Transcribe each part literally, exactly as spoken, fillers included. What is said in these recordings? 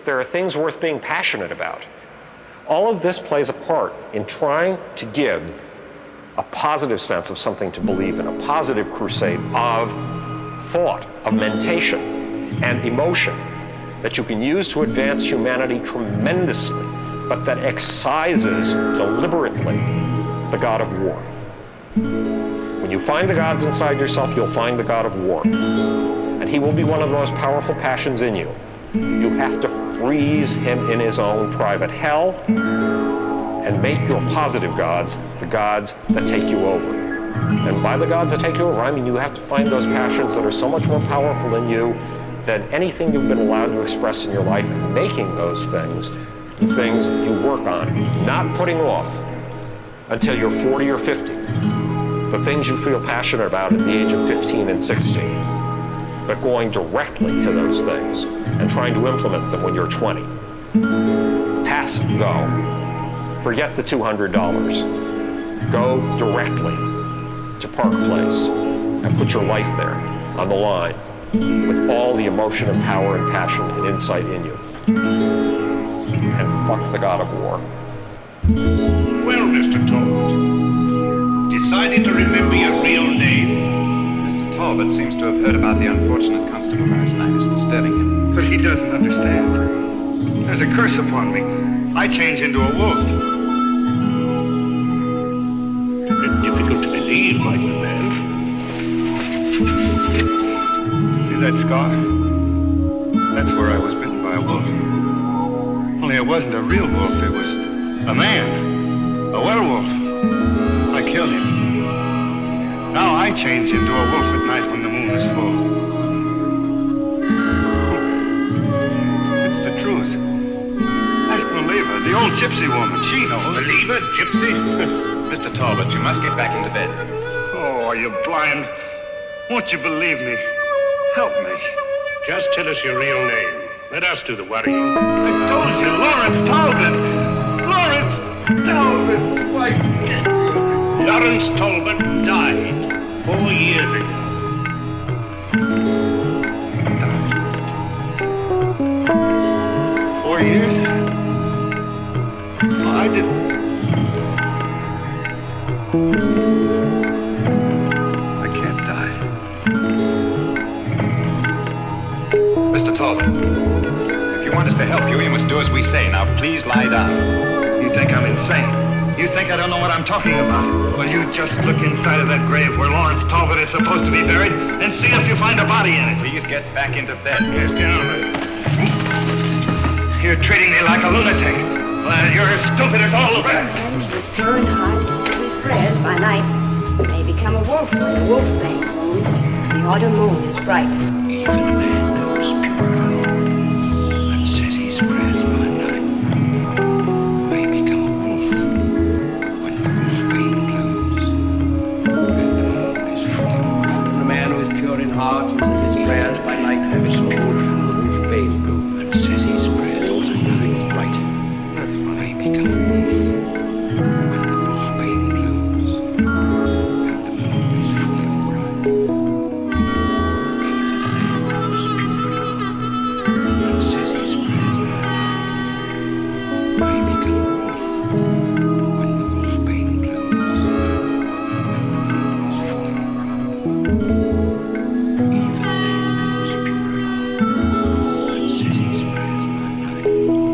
there are things worth being passionate about. All of this plays a part in trying to give a positive sense of something to believe in, a positive crusade of thought, of mentation, and emotion that you can use to advance humanity tremendously, but that excises deliberately the god of war. When you find the gods inside yourself, you'll find the god of war. And he will be one of the most powerful passions in you. You have to freeze him in his own private hell and make your positive gods the gods that take you over. And by the gods that take you over, I mean you have to find those passions that are so much more powerful in you than anything you've been allowed to express in your life, and making those things the things you work on, not putting off until you're forty or fifty. The things you feel passionate about at the age of fifteen and sixteen, but going directly to those things and trying to implement them when you're twenty. Pass, go. Forget the two hundred dollars. Go directly to Park Place and put your life there on the line with all the emotion and power and passion and insight in you. And fuck the god of war. Well, Mister Talbot, decided to remember your real name? Mister Talbot seems to have heard about the unfortunate constable last night as disturbing him. But he doesn't understand. There's a curse upon me. I change into a wolf. It's difficult to believe, my good man. See that scar? That's where I was bitten by a wolf. Only it wasn't a real wolf. It was a man. A werewolf. I killed him. Now I change into a wolf at night when the moon is full. It's the truth. Ask Maliva, the old gypsy woman. She knows. Maliva, gypsy? Mister Talbot, you must get back into bed. Oh, are you blind? Won't you believe me? Help me. Just tell us your real name. Let us do the worrying. I told you, Lawrence Talbot. Lawrence Talbot. Why? Lawrence Talbot died four years ago. Four years? Oh, I didn't. I can't die. Mister Talbot, if you want us to help you, you must do as we say. Now, please lie down. You think I'm insane? You think I don't know what I'm talking about? Well, you just look inside of that grave where Lawrence Talbot is supposed to be buried and see if you find a body in it. Please get back into bed. Yes, get on with it. You're treating me like a lunatic. Well, you're as stupid as all the rest. And he's pure in heart, says his prayers by night. May become a wolf when the wolf bane moves. The autumn moon is bright. Even a man knows pure heart and says his prayers by night may become a wolf when the wolf bane blooms and the moon is full. The man who is pure in heart and says his prayers by night may be sold, and the wolf bane bloom And says his prayers by night is bright. That's may funny. become a wolf when the wolf bane blooms and the moon is full and bright. And says his prayers by night may become a wolf when the wolf bane blooms and the moon is full and bright. Even man knows pure heart and says his prayers by night may become a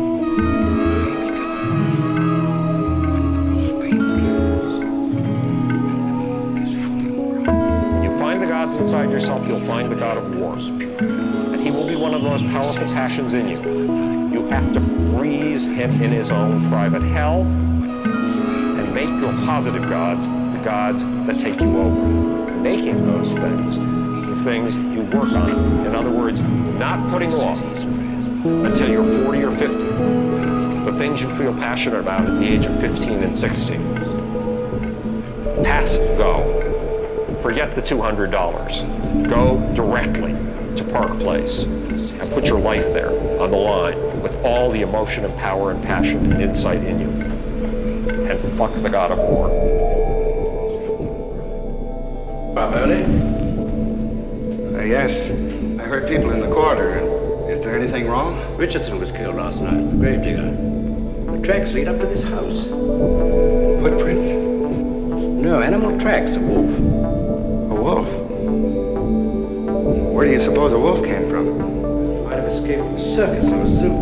wolf when the wolf bane blooms and the moon is full and bright. When you find the gods inside yourself, you'll find the god of war. And he will be one of the most powerful passions in you. You have to freeze him in his own private hell and make your positive gods the gods that take you over. Making those things the things you work on. In other words, not putting off until you're forty or fifty the things you feel passionate about at the age of fifteen and sixteen. Pass, go. Forget the two hundred dollars. Go directly to Park Place and put your life there on the line with all the emotion and power and passion and insight in you. And fuck the god of war. Up early? Uh, yes. I heard people in the corridor, and Is there anything wrong? Richardson was killed last night, the gravedigger. The tracks lead up to this house. Footprints? No, animal tracks, a wolf. A wolf? Where do you suppose a wolf came from? Might have escaped from a circus or a zoo.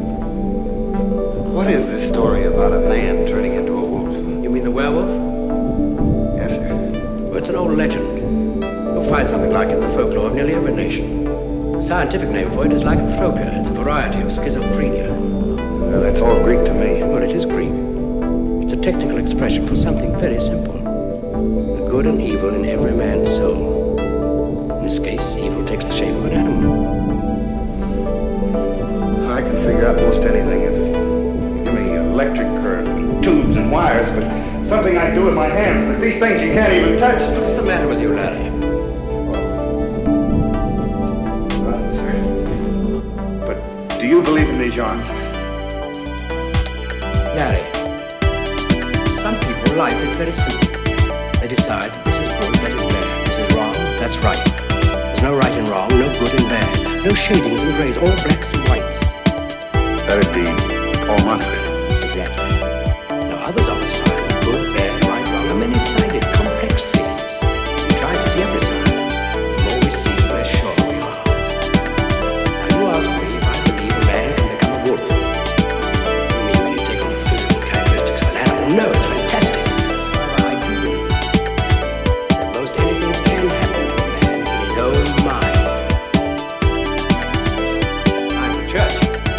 What is this story about a man turning into a wolf? You mean the werewolf? Yes, sir. Well, it's an old legend. You'll find something like it in the folklore of nearly every nation. The scientific name for it is lycanthropia. It's a variety of schizophrenia. Well, that's all Greek to me. Well, it is Greek. It's a technical expression for something very simple. The good and evil in every man's soul. In this case, evil takes the shape of an animal. I can figure out most anything if you give me electric current, tubes and wires, but something I do with my hands. But these things you can't even touch. What's the matter with you, Larry? Nothing, sir. But do you believe in these yarns? Larry, some people, life is very simple. They decide this is good, that is bad. This is wrong, that's right. There's no right and wrong, no good and bad. No shadings and grays, all blacks and whites. That'd be Paul Manfred. Exactly. Now others of us find good, bad, right, wrong, are many-sided, complex things. We try to see every side. The more we see, the less sure we are. Now you ask me if I believe a man can become a wolf. You mean you take on the physical characteristics of an animal? No, it's fantastic. However, I do believe that most anything can happen to a man in his own mind. I'm the church.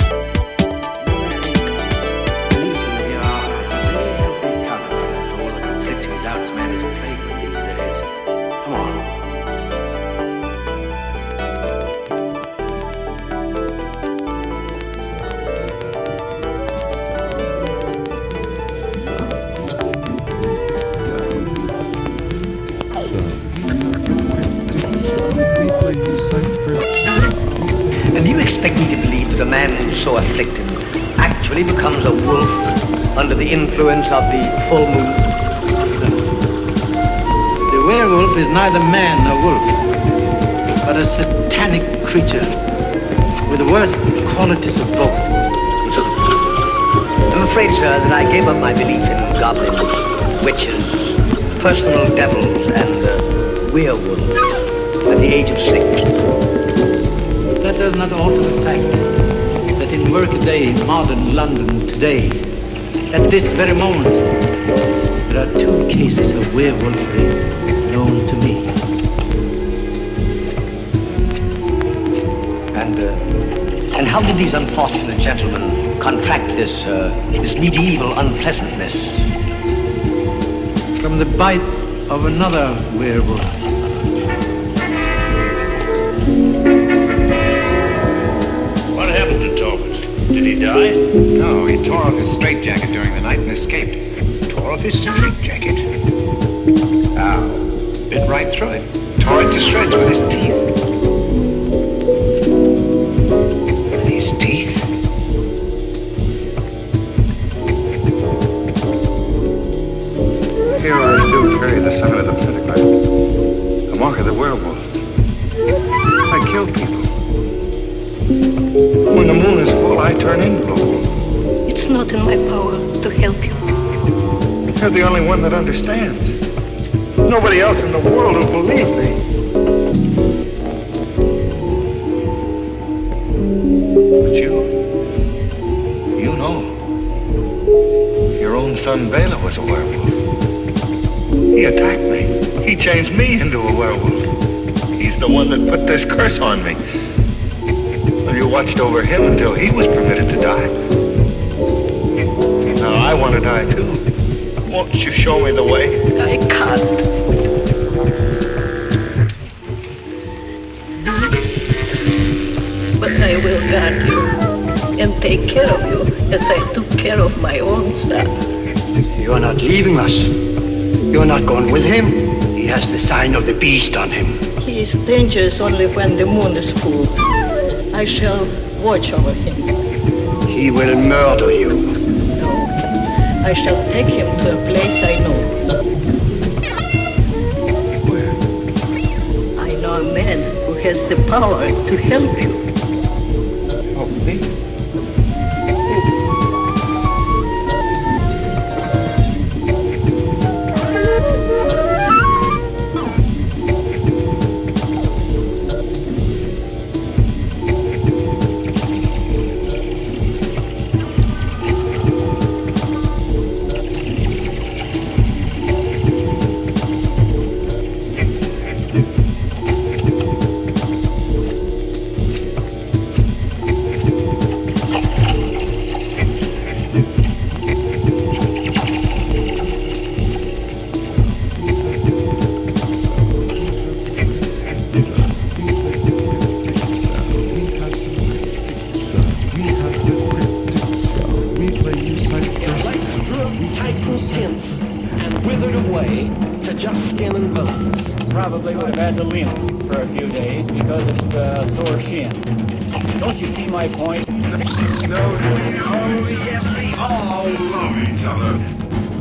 And do you expect me to believe that a man who's so afflicted actually becomes a wolf under the influence of the full moon? The werewolf is neither man nor wolf, but a satanic creature with the worst qualities of both. I'm afraid, sir, that I gave up my belief in goblins, witches, personal devils, and uh, werewolves at the age of six. That does not alter the fact that in workaday modern London today, at this very moment, there are two cases of werewolfery known to me. And, uh, and how did these unfortunate gentlemen contract this, uh, this medieval unpleasantness? From the bite of another werewolf. What happened to Talbot? Did he die? No, he tore off his straitjacket during the night and escaped. Tore off his straitjacket? Ow. Bit right through it. Tore it to shreds with his teeth. With his teeth? Here I still carry the sign of the pentagram, the mark of the werewolf. I kill people. When the moon is full, I turn invisible. It's not in my power to help you. You're the only one that understands. Nobody else in the world will believe me. But you, you know, your own son Bela was a werewolf. He attacked me. He changed me into a werewolf. He's the one that put this curse on me. Well, you watched over him until he was permitted to die. Now I want to die too. Won't you show me the way? I can't. But I will guard you and take care of you as I took care of my own son. You are not leaving us. You are not going with him. He has the sign of the beast on him. He is dangerous only when the moon is full. I shall watch over him. He will murder you. No, I shall take him to a place I know. Where? I know a man who has the power to help you. probably would have had to limp for a few days because of uh, sore shin. Don't you see my point? No, no, yes, we all love each other.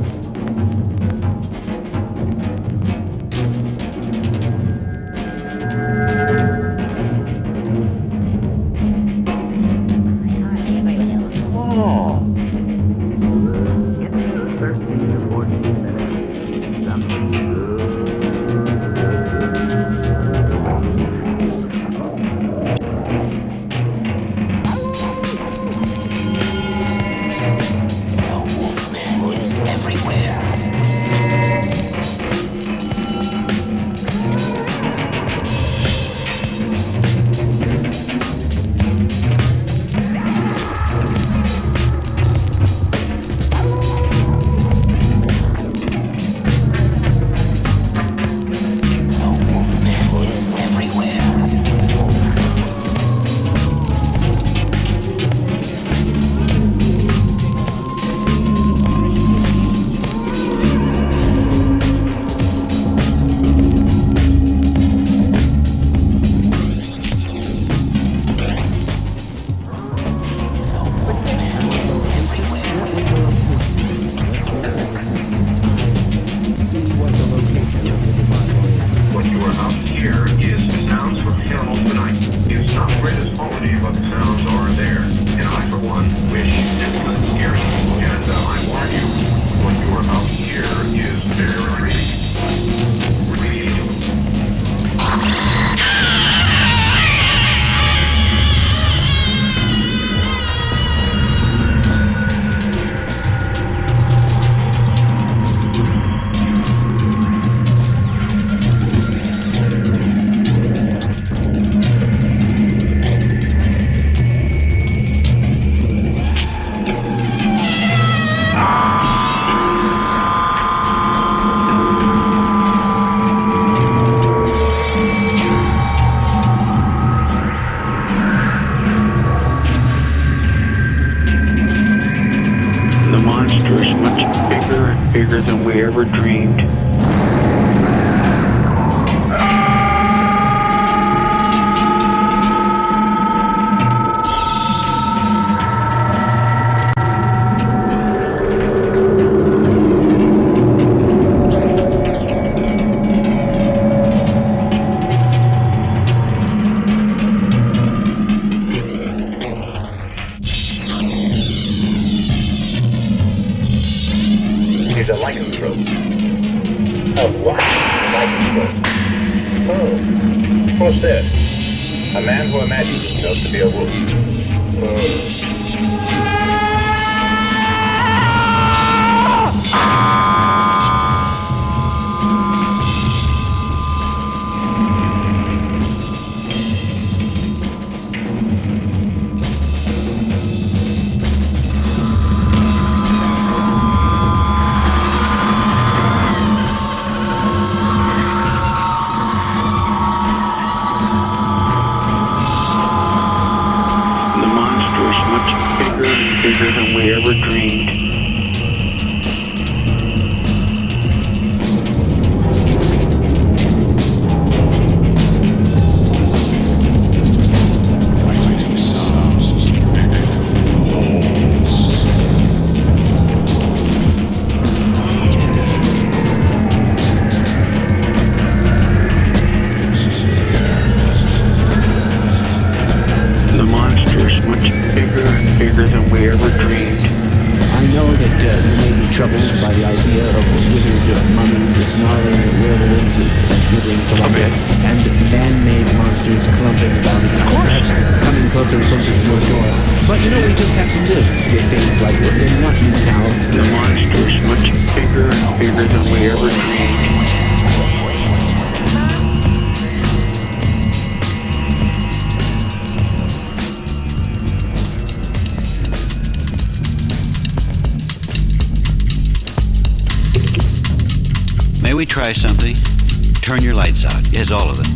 Try something. Turn your lights out. Yes, all of them.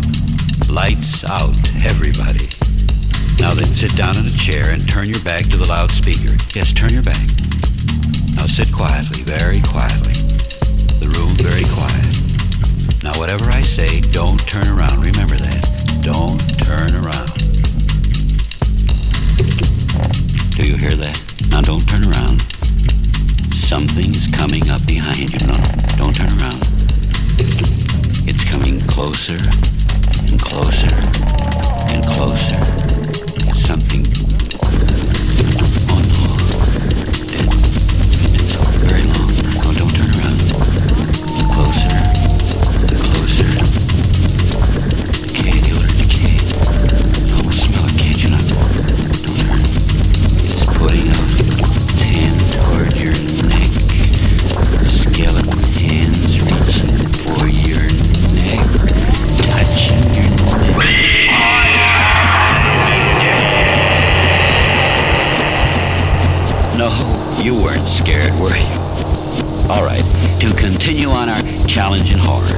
Lights out, everybody. Now then, sit down in a chair and turn your back to the loudspeaker. Yes, turn your back. Now sit quietly, very quietly. The room very quiet. Now, whatever I say, don't turn around. Remember that. Don't turn around. Do you hear that? Now, don't turn around. Something's coming up behind you. No, don't turn around. It's coming closer and closer and closer. It's something. Oh no. It, it's very long. No, don't turn around. Closer. Closer. Decay, the odor decay. No, smell it, can't you not? Don't turn. It's putting out its hand toward your neck. Skeleton hands reaching for your neck. Touching your neck. No, you weren't scared, were you? All right, to continue on our challenge in horror.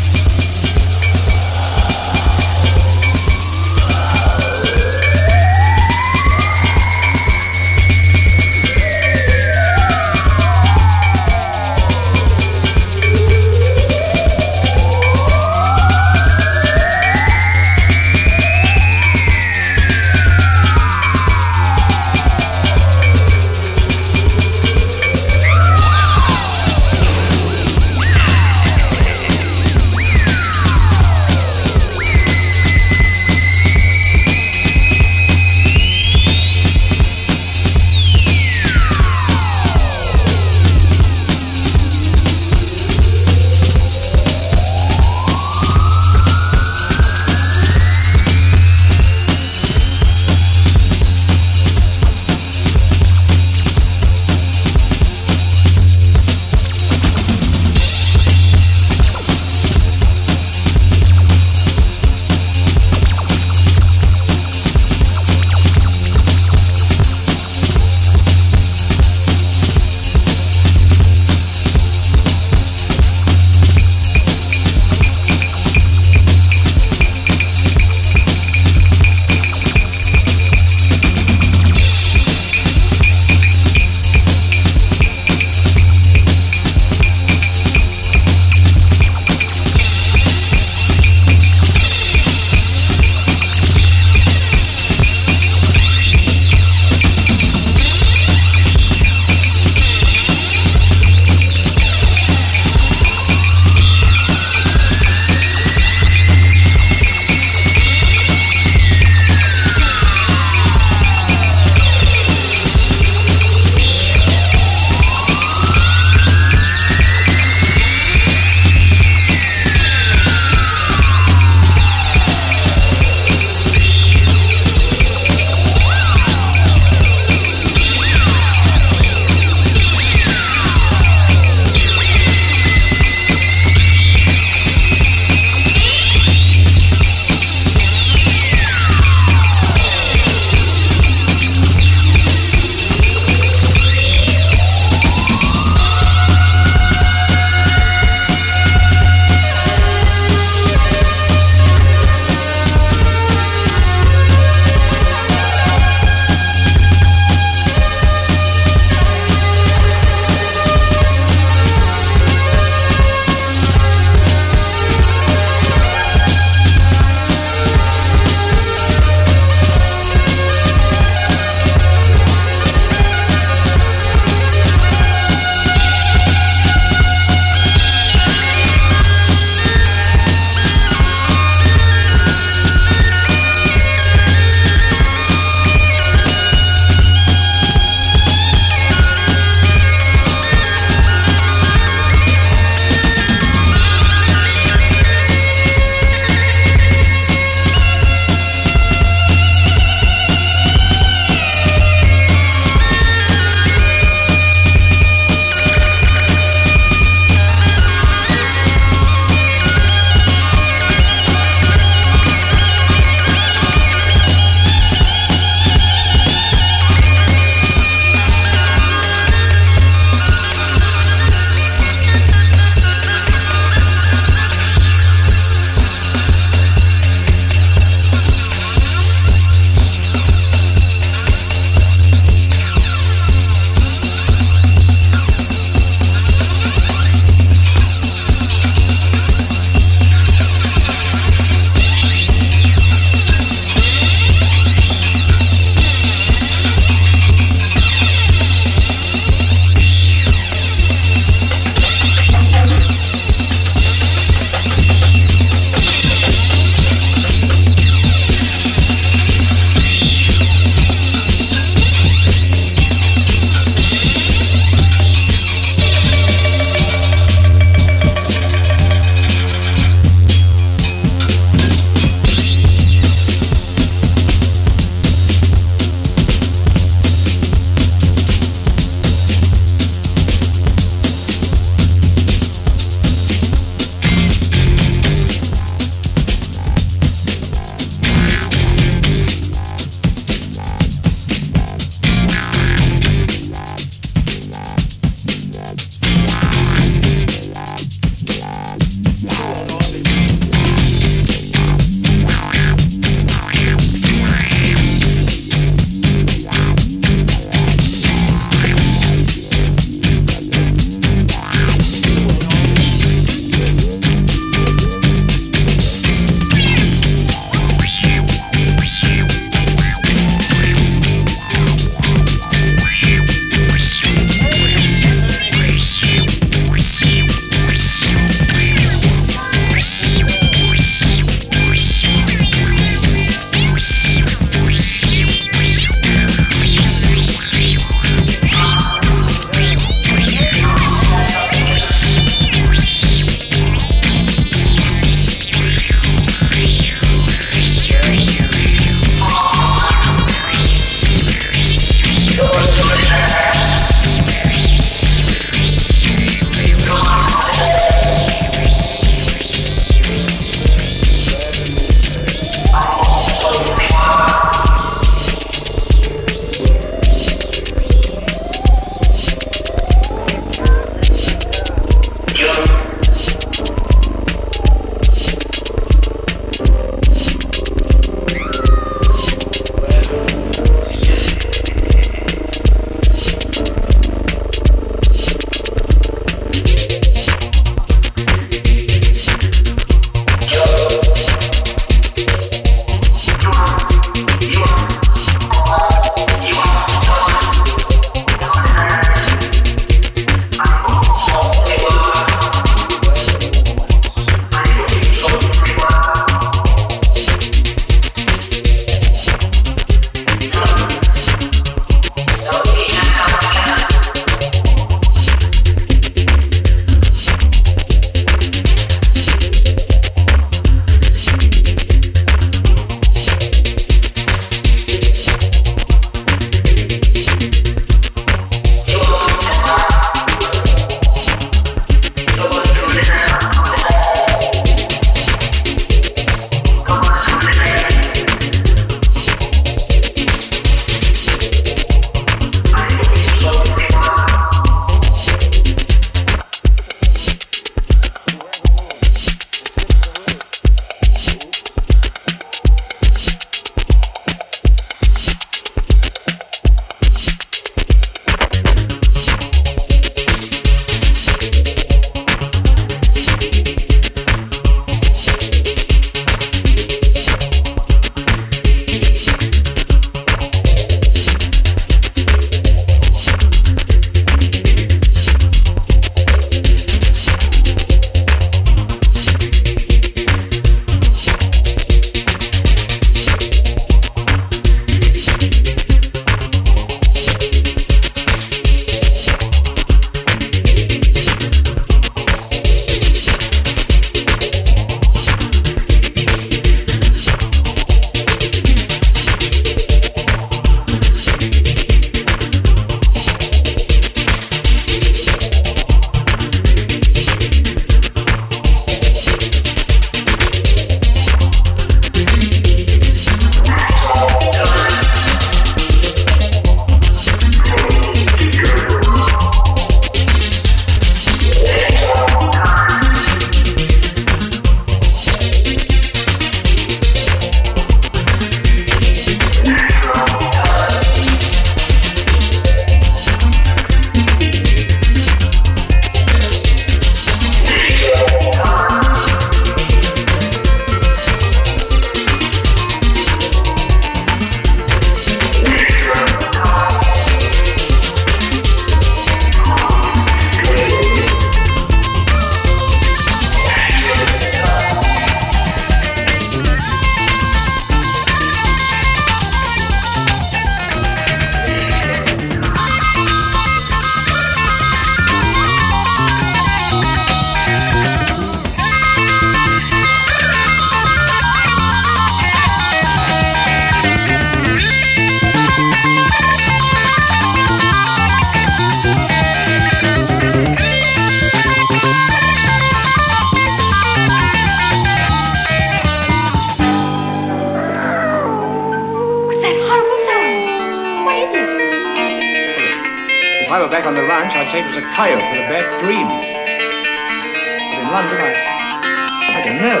If I were back on the ranch, I'd say it was a coyote with a bad dream. But in London, I, I don't know.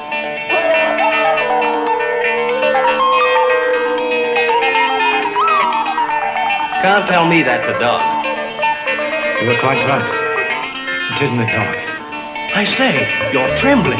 Can't tell me that's a dog. You were quite right. It isn't a dog. I say, you're trembling.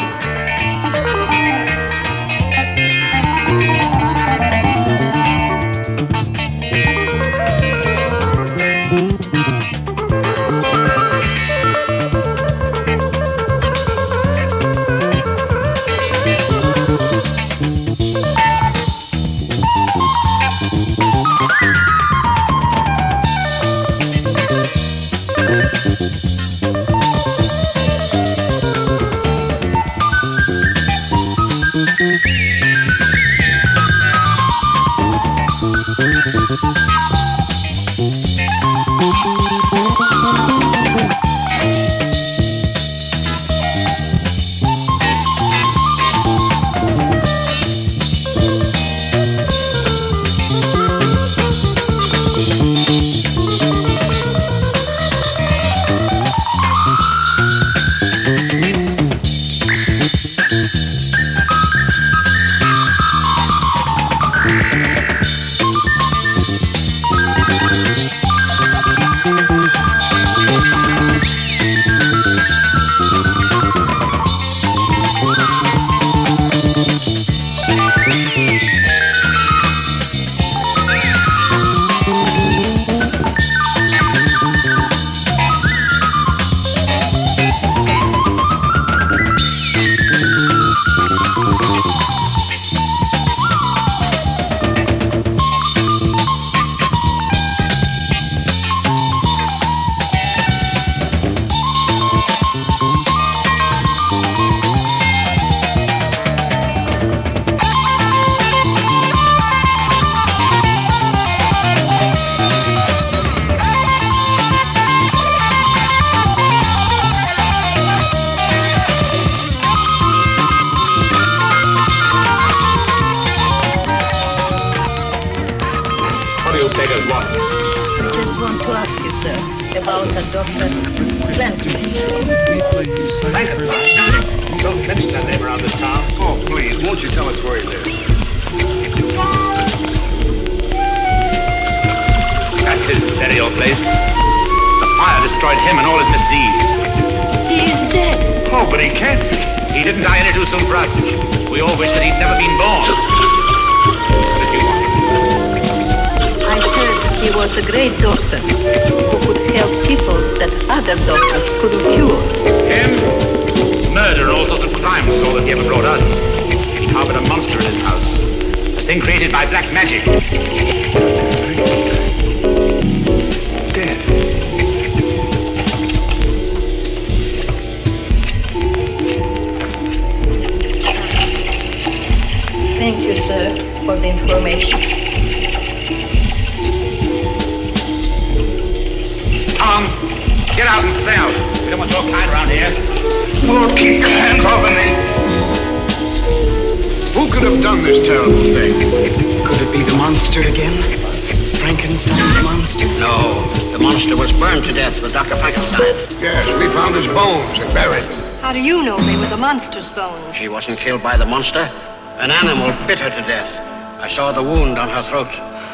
She wasn't killed by the monster. An animal bit her to death. I saw the wound on her throat.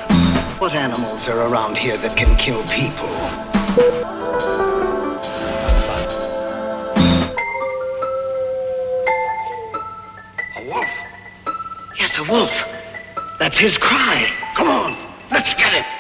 What animals are around here that can kill people? A wolf. Yes, a wolf. That's his cry. Come on, let's get him.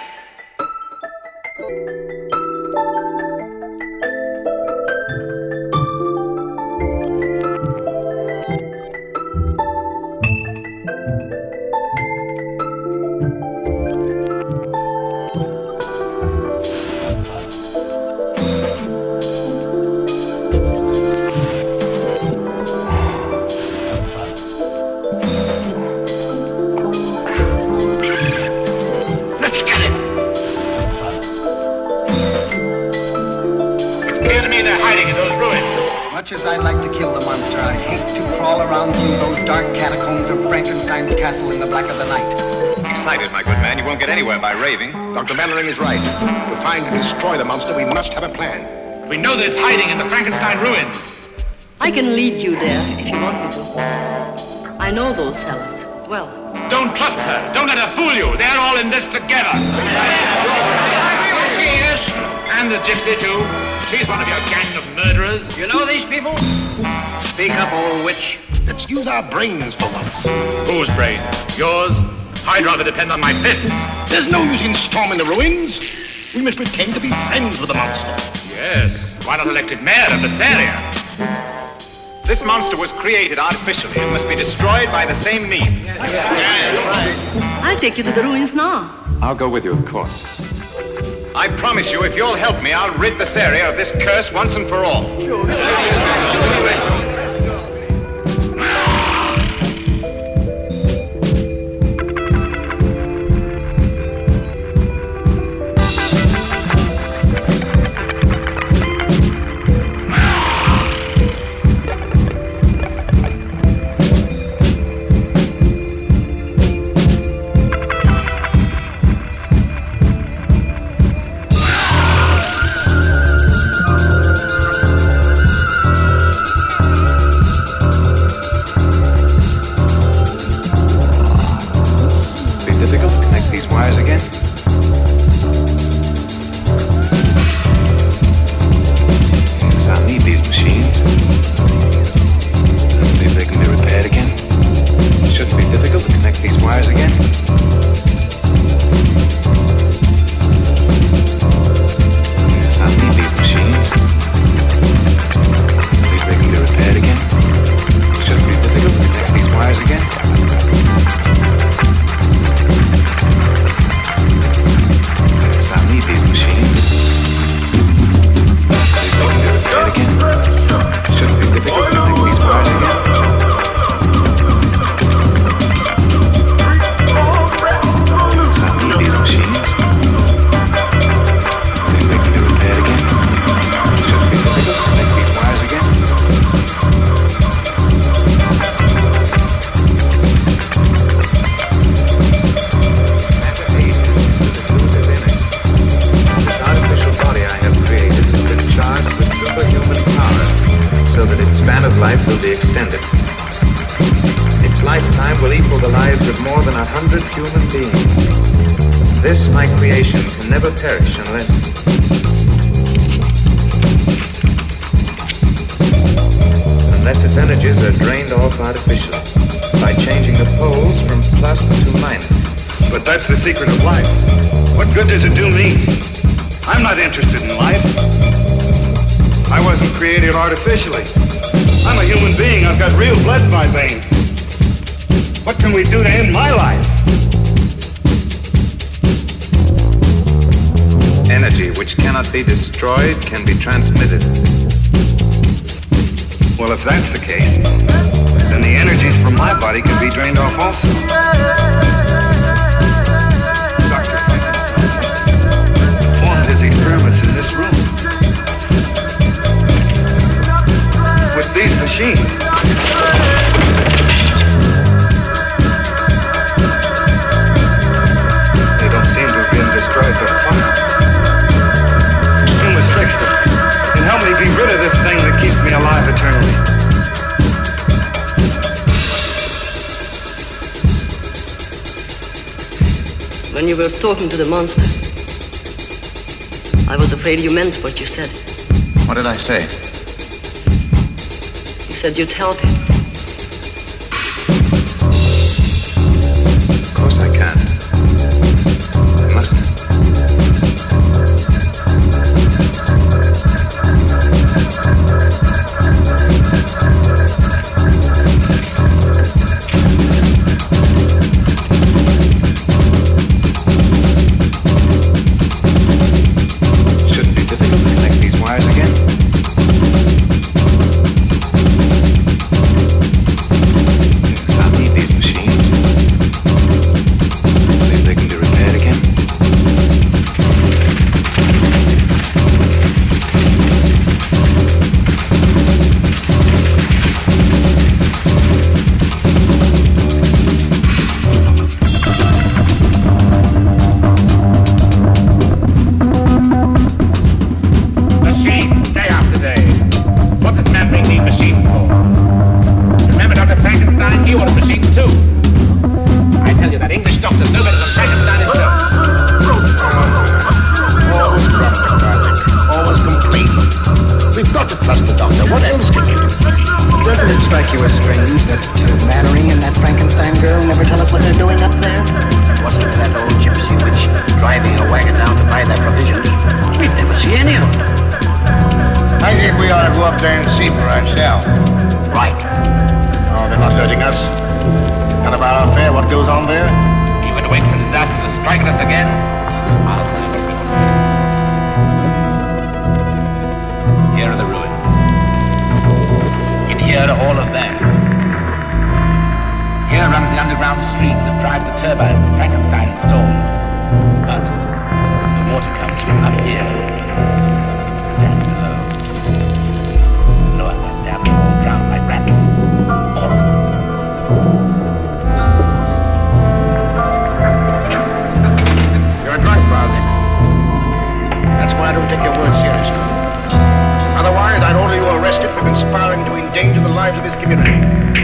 Much as I'd like to kill the monster, I'd hate to crawl around through those dark catacombs of Frankenstein's castle in the black of the night. excited, my good man. You won't get anywhere by raving. Doctor Mannering is right. To find and destroy the monster, we must have a plan. We know that it's hiding in the Frankenstein ruins. I can lead you there if you want me to. I know those cellars well. Don't trust her. Don't let her fool you. They're all in this together. She is. And the gypsy, too. She's one of your gang of murderers. You know these people? Speak up, old witch. Let's use our brains for once. Whose brains? Yours? I'd rather depend on my fists. There's no use in storming the ruins. We must pretend to be friends with the monster. Yes. Why not elected mayor of Bessaria? This monster was created artificially and must be destroyed by the same means. I'll take you to the ruins now. I'll go with you, of course. I promise you, if you'll help me, I'll rid Bessaria of this curse once and for all. Artificially. I'm a human being. I've got real blood in my veins. What can we do to end my life? Energy which cannot be destroyed can be transmitted. Well, if that's the case, then the energies from my body can be drained off also. Doctor Frankenstein performed his experiments in this room. With these machines. They don't seem to have been destroyed by fire. You must fix them and help me be rid of this thing that keeps me alive eternally. When you were talking to the monster, I was afraid you meant what you said. What did I say? Said you'd help him. Of course I can. I must. Shouldn't be difficult to connect these wires again. These machines. Believe they can be repaired again. safer ourselves. Right. Oh, they're not hurting us. None about our fare, what goes on there? Even wait for disaster to strike at us again? I'll tell you. Here are the ruins. In here are all of them. Here runs the underground stream that drives the turbines that Frankenstein installed. But the water comes from up here. Down below. No, I'm not damn them all drowned like rats. All of them. You're drunk, Bozzy. That's why I don't take your words seriously. Otherwise, I'd order you arrested for conspiring to endanger the lives of this community.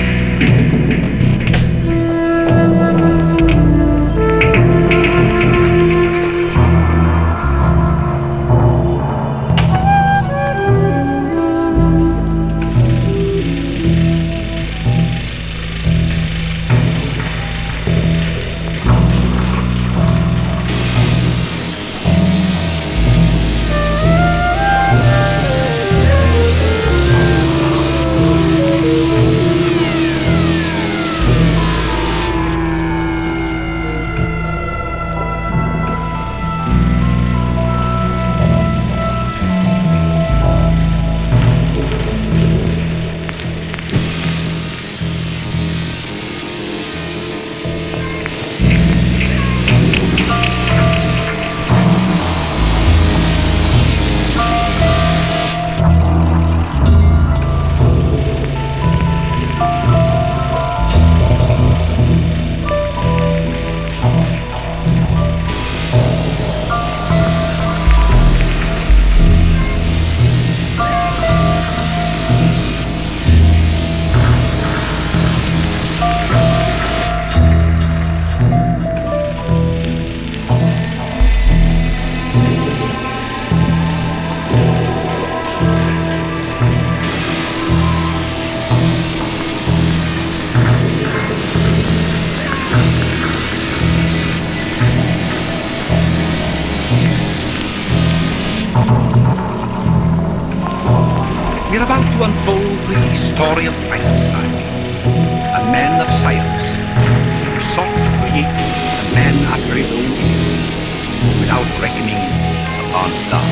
We're about to unfold the story of Frankenstein, a man of science who sought to create a man after his own image, without reckoning upon God.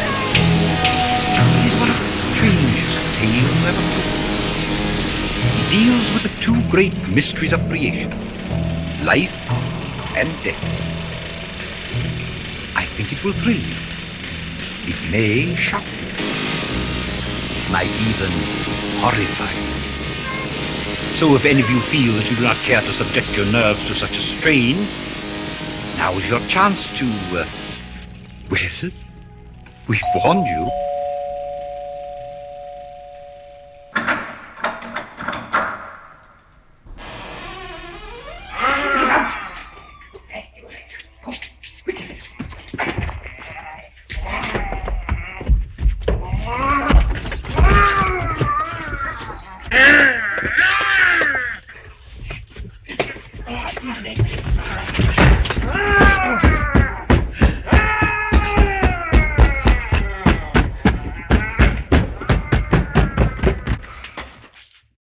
It is one of the strangest tales ever told. He deals with the two great mysteries of creation, life and death. I think it will thrill you. It may shock you. Might even horrify you. So if any of you feel that you do not care to subject your nerves to such a strain, now is your chance to, uh, well, we've warned you.